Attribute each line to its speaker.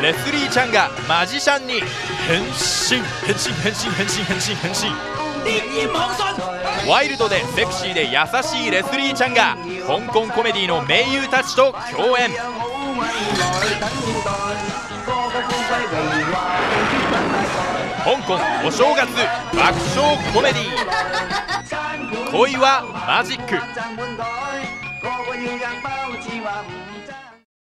Speaker 1: レスリーちゃんがマジシャンに変身変身変身変身変身変身。ワイルドでセクシーで優しいレスリーちゃんが香港コメディの名優たちと共演。香港お正月爆笑コメディ、恋はマジック。